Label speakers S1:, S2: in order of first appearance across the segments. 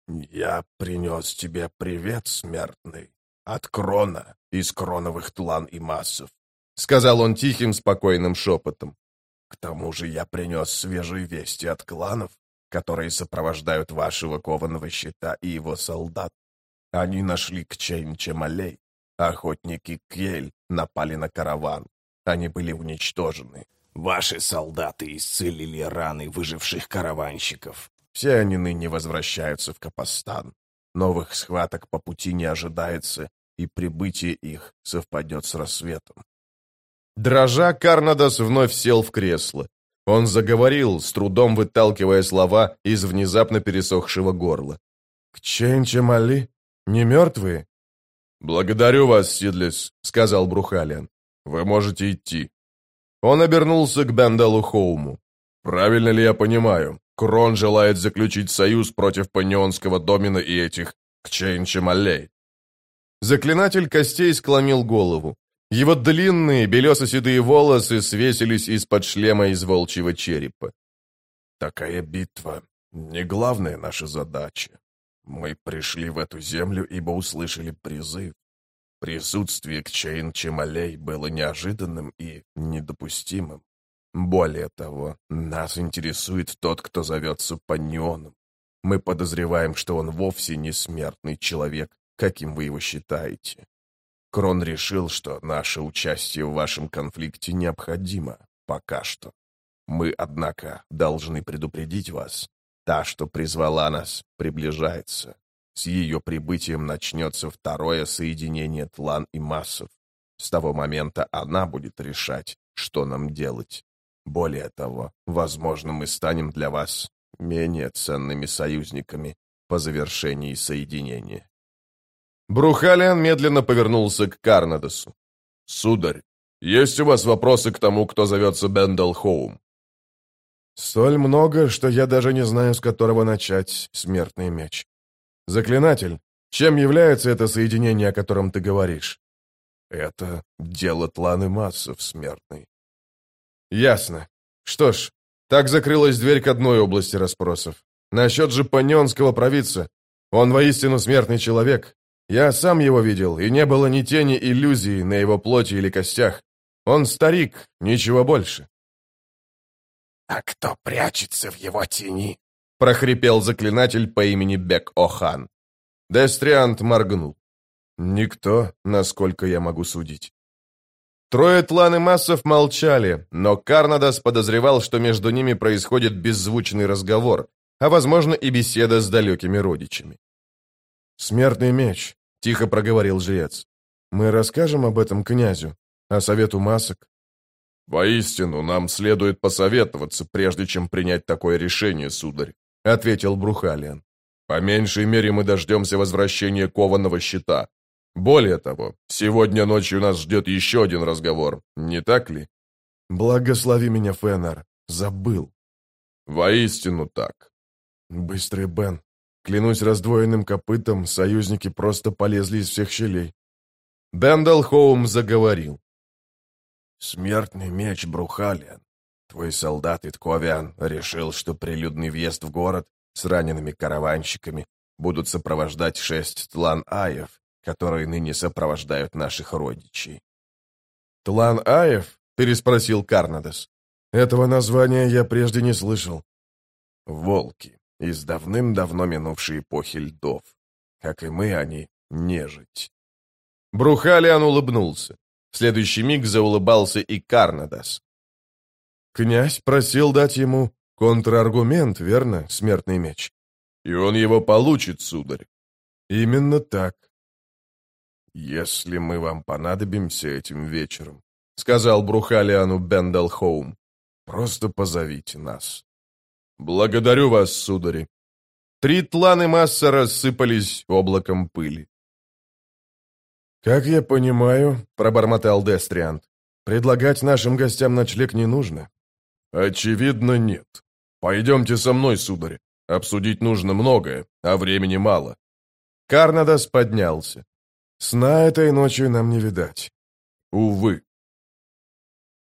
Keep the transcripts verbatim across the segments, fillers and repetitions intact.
S1: «Я принес тебе привет, смертный, от Крона, из Кроновых тлан и массов», — сказал он тихим, спокойным шепотом. «К тому же я принес свежие вести от кланов, которые сопровождают вашего кованого щита и его солдат. Они нашли Кчейн-Чемалей. Охотники Кьель напали на караван. Они были уничтожены. Ваши солдаты исцелили раны выживших караванщиков. Все они ныне возвращаются в Капостан. Новых схваток по пути не ожидается, и прибытие их совпадет с рассветом».
S2: Дрожа, Карнадос вновь сел в кресло. Он заговорил, с трудом выталкивая слова из внезапно пересохшего горла.
S1: «Кчейн-Чемали? Не мертвые?»
S2: «Благодарю вас, Сидлис», — сказал Брухалиан. «Вы можете идти». Он обернулся к Бендалу Хоуму. «Правильно ли я понимаю? Крон желает заключить союз против панионского домина и этих Кчейн-Чемалей?» Заклинатель костей склонил голову. Его длинные белесо-седые волосы свесились из-под шлема из волчьего черепа.
S1: «Такая битва — не главная наша задача. Мы пришли в эту землю, ибо услышали призыв. Присутствие Кчейн-Чемалей было неожиданным и недопустимым. Более того, нас интересует тот, кто зовется Панионом. Мы подозреваем, что он вовсе не смертный человек, каким вы его считаете. Крон решил, что наше участие в вашем конфликте необходимо пока что. Мы, однако, должны предупредить вас. Та, что призвала нас, приближается. С ее прибытием начнется второе соединение тлан и массов. С того момента она будет решать, что нам делать. Более того, возможно, мы станем для вас менее ценными союзниками по завершении соединения».
S2: Брухалиан медленно повернулся к Карнадосу. «Сударь, есть у вас вопросы к тому, кто зовется Бендал Хоум?»
S1: «Столь много, что я даже не знаю, с которого начать, смертный меч. Заклинатель, чем является это соединение, о котором ты говоришь?» «Это дело тланы массов, смертный».
S2: «Ясно. Что ж, так закрылась дверь к одной области расспросов. Насчет же панионского провидца. Он воистину смертный человек. Я сам его видел, и не было ни тени иллюзии на его плоти или костях. Он старик, ничего больше».
S1: «А кто прячется в его тени?»
S2: — прохрипел заклинатель по имени Бек-Охан. Дестриант моргнул. «Никто, насколько я могу судить». Трое тланы массов молчали, но Карнадос подозревал, что между ними происходит беззвучный разговор, а, возможно, и беседа с далекими родичами.
S1: «Смертный меч», — тихо проговорил жрец. «Мы расскажем об этом князю, о совету масок?»
S2: «Воистину, нам следует посоветоваться, прежде чем принять такое решение, сударь», — ответил Брухалиан. «По меньшей мере мы дождемся возвращения кованого щита. Более того, сегодня ночью нас ждет еще один разговор, не так ли?»
S1: «Благослови меня, Фенар, забыл».
S2: «Воистину так».
S1: «Быстрый Бен, клянусь раздвоенным копытом, союзники просто полезли из всех щелей».
S2: Бендал Хоум заговорил.
S1: «Смертный меч, Брухалиан. Твой солдат Итковиан решил, что прилюдный въезд в город с ранеными караванщиками будут сопровождать шесть тлан-аев, которые ныне сопровождают наших родичей».
S2: «Тлан-аев?» — переспросил Карнадос.
S1: «Этого названия я прежде не слышал». «Волки, из давным-давно минувшей эпохи льдов. Как и мы, они нежить».
S2: Брухалиан улыбнулся. В следующий миг заулыбался и Карнадос.
S1: «Князь просил дать ему контраргумент, верно, смертный меч?»
S2: «И он его получит, сударь».
S1: «Именно так». «Если мы вам понадобимся этим вечером», — сказал Брухалиану Бендал Хоум, — «просто позовите нас».
S2: «Благодарю вас, судари». Три тланы масса рассыпались облаком пыли.
S1: «Как я понимаю, — пробормотал Дестриант, — предлагать нашим гостям ночлег не нужно».
S2: «Очевидно, нет. Пойдемте со мной, сударь. Обсудить нужно многое, а времени мало».
S1: Карнадос поднялся. «Сна этой ночью нам не видать».
S2: «Увы».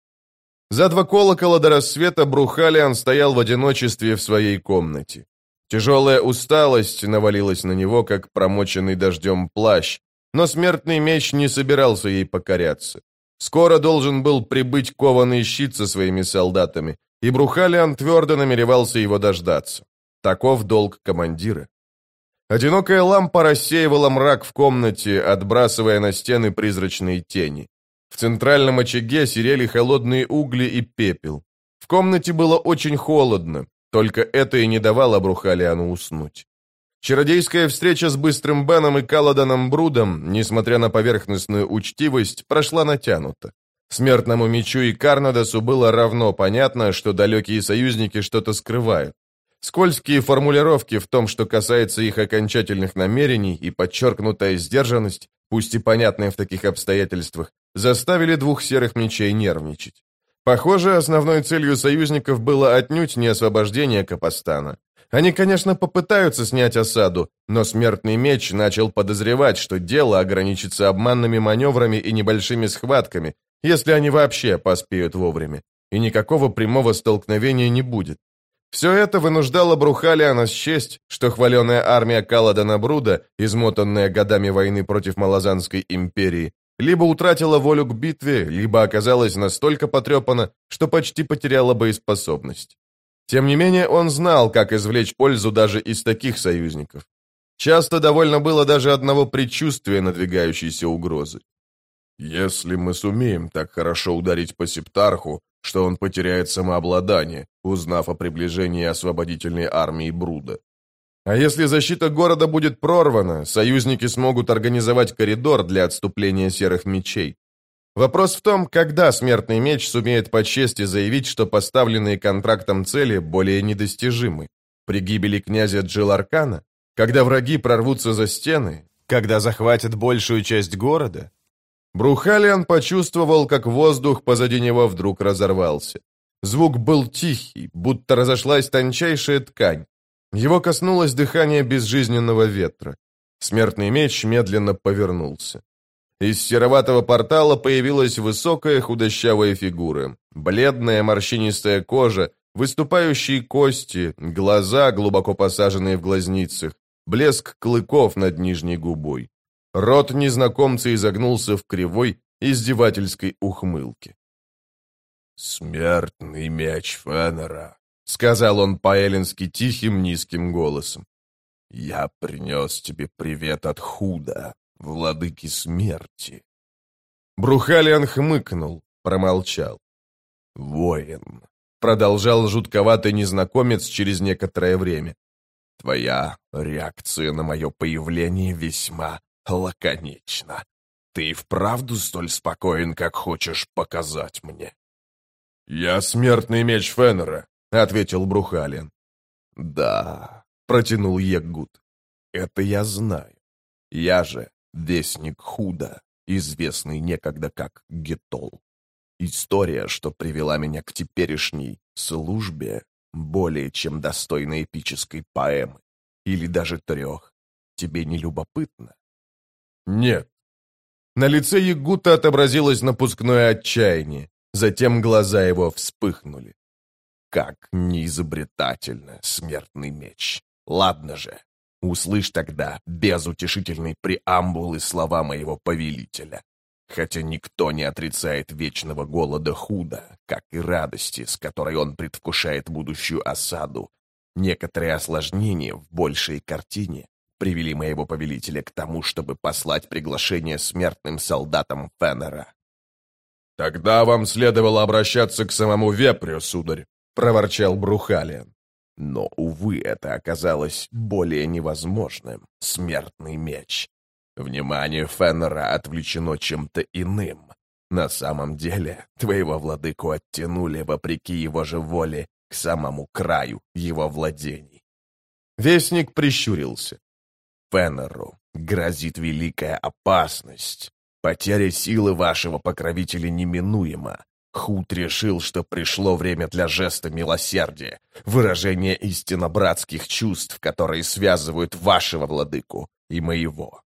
S2: За два колокола до рассвета Брухалиан стоял в одиночестве в своей комнате. Тяжелая усталость навалилась на него, как промоченный дождем плащ, но смертный меч не собирался ей покоряться. Скоро должен был прибыть кованый щит со своими солдатами, и Брухалиан твердо намеревался его дождаться. Таков долг командира. Одинокая лампа рассеивала мрак в комнате, отбрасывая на стены призрачные тени. В центральном очаге серели холодные угли и пепел. В комнате было очень холодно, только это и не давало Брухалиану уснуть. Чародейская встреча с Быстрым Беном и Каладаном Брудом, несмотря на поверхностную учтивость, прошла натянуто. Смертному мечу и Карнадосу было равно понятно, что далекие союзники что-то скрывают. Скользкие формулировки в том, что касается их окончательных намерений, и подчеркнутая сдержанность, пусть и понятная в таких обстоятельствах, заставили двух серых мечей нервничать. Похоже, основной целью союзников было отнюдь не освобождение Капостана. Они, конечно, попытаются снять осаду, но Смертный меч начал подозревать, что дело ограничится обманными маневрами и небольшими схватками, если они вообще поспеют вовремя, и никакого прямого столкновения не будет. Все это вынуждало Брухалиана счесть, что хваленая армия Каладана Бруда, измотанная годами войны против Малазанской империи, либо утратила волю к битве, либо оказалась настолько потрепана, что почти потеряла боеспособность. Тем не менее, он знал, как извлечь пользу даже из таких союзников. Часто довольно было даже одного предчувствия надвигающейся угрозы.
S1: «Если мы сумеем так хорошо ударить по Септарху, что он потеряет самообладание, узнав о приближении освободительной армии Бруда.
S2: А если защита города будет прорвана, союзники смогут организовать коридор для отступления серых мечей. Вопрос в том, когда Смертный меч сумеет по чести заявить, что поставленные контрактом цели более недостижимы. При гибели князя Джиларкана? Когда враги прорвутся за стены? Когда захватят большую часть города? Брухалиан почувствовал, как воздух позади него вдруг разорвался. Звук был тихий, будто разошлась тончайшая ткань. Его коснулось дыхание безжизненного ветра. Смертный меч медленно повернулся. Из сероватого портала появилась высокая худощавая фигура. Бледная морщинистая кожа, выступающие кости, глаза, глубоко посаженные в глазницах, блеск клыков над нижней губой. Рот незнакомца изогнулся в кривой, издевательской ухмылке.
S1: «Смертный меч Феннера»,
S2: — сказал он по-эллински тихим низким голосом.
S1: «Я принес тебе привет от Худа, владыки смерти».
S2: Брухалиан хмыкнул, промолчал.
S1: «Воин»,
S2: — продолжал жутковатый незнакомец через некоторое время.
S1: «Твоя реакция на мое появление весьма лаконична. Ты вправду столь спокоен, как хочешь показать мне?»
S2: «Я смертный меч Феннера», — ответил Брухалиан.
S1: «Да»,
S2: — протянул Еггут.
S1: «Это я знаю. Я же вестник Худа, известный некогда как Гетол. История, что привела меня к теперешней службе, более чем достойна эпической поэмы, или даже трех. Тебе не любопытно?»
S2: «Нет». На лице Ягута отобразилось напускное отчаяние, затем глаза его вспыхнули.
S1: «Как неизобретательно, смертный меч! Ладно же, услышь тогда безутешительный преамбул и слова моего повелителя. Хотя никто не отрицает вечного голода Худа, как и радости, с которой он предвкушает будущую осаду, некоторые осложнения в большей картине привели моего повелителя к тому, чтобы послать приглашение смертным солдатам Феннера».
S2: «Тогда вам следовало обращаться к самому Вепрю, сударь», — проворчал Брухалиан.
S1: «Но, увы, это оказалось более невозможным, смертный меч. Внимание Феннера отвлечено чем-то иным. На самом деле, твоего владыку оттянули, вопреки его же воле, к самому краю его владений».
S2: Вестник прищурился.
S1: «Феннеру грозит великая опасность. Потеря силы вашего покровителя неминуема. Худ решил, что пришло время для жеста милосердия, выражения истинно братских чувств, которые связывают вашего владыку и моего».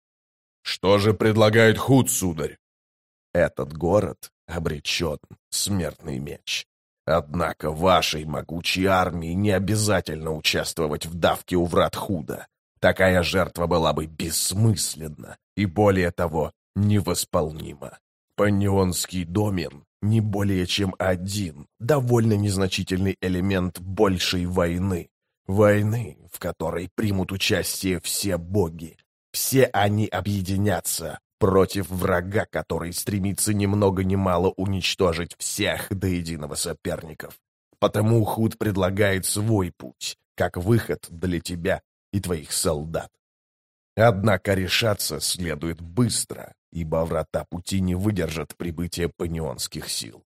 S2: «Что же предлагает Худ, сударь?»
S1: «Этот город обречен, смертный меч. Однако вашей могучей армии не обязательно участвовать в давке у врат Худа. Такая жертва была бы бессмысленна и, более того, невосполнима. Панионский домен не более чем один, довольно незначительный элемент большей войны. Войны, в которой примут участие все боги. Все они объединятся против врага, который стремится ни много ни мало уничтожить всех до единого соперников. Потому Худ предлагает свой путь, как выход для тебя и твоих солдат. Однако решаться следует быстро, ибо врата пути не выдержат прибытия панионских сил.